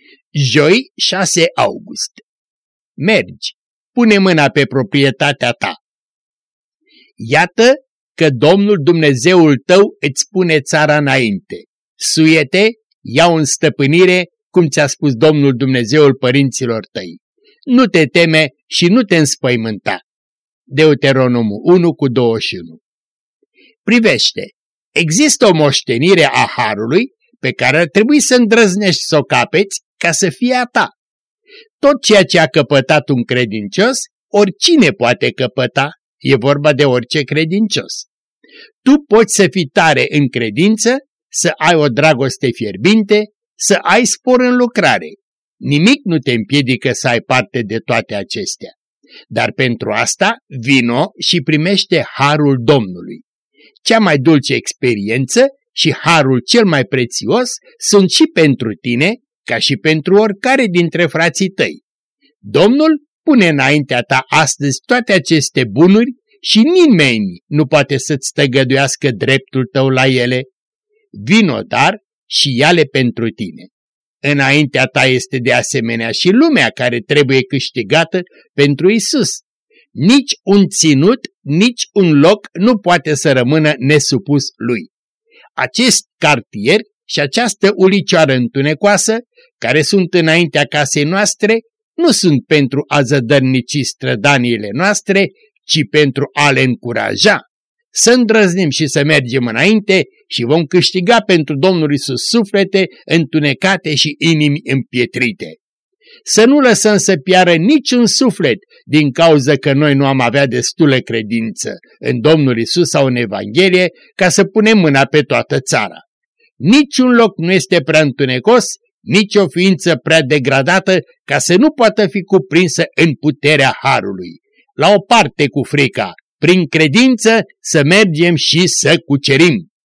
Joi, 6 august. Mergi, pune mâna pe proprietatea ta. Iată că Domnul Dumnezeul tău îți pune țara înainte. Suie-te, ia-o în stăpânire, cum ți-a spus Domnul Dumnezeul părinților tăi. Nu te teme și nu te înspăimânta. Deuteronomul 1:21. Privește, există o moștenire a harului pe care ar trebui să îndrăznești să o capeți ca să fie a ta. Tot ceea ce a căpătat un credincios, oricine poate căpăta, e vorba de orice credincios. Tu poți să fii tare în credință, să ai o dragoste fierbinte, să ai spor în lucrare. Nimic nu te împiedică să ai parte de toate acestea. Dar pentru asta vino și primește harul Domnului. Cea mai dulce experiență și harul cel mai prețios sunt și pentru tine, ca și pentru oricare dintre frații tăi. Domnul pune înaintea ta astăzi toate aceste bunuri și nimeni nu poate să-ți tăgăduiască dreptul tău la ele. Vino dar și ia-le pentru tine. Înaintea ta este de asemenea și lumea care trebuie câștigată pentru Isus. Nici un ținut, nici un loc nu poate să rămână nesupus lui. Acest cartier și această ulicioară întunecoasă, care sunt înaintea casei noastre, nu sunt pentru a zădărnici strădaniile noastre, ci pentru a le încuraja. Să îndrăznim și să mergem înainte și vom câștiga pentru Domnul Iisus suflete întunecate și inimi împietrite. Să nu lăsăm să piară niciun suflet din cauza că noi nu am avea destulă credință în Domnul Iisus sau în Evanghelie ca să punem mâna pe toată țara. Niciun loc nu este prea întunecos, nici o ființă prea degradată ca să nu poată fi cuprinsă în puterea harului. La o parte cu frica, prin credință să mergem și să cucerim.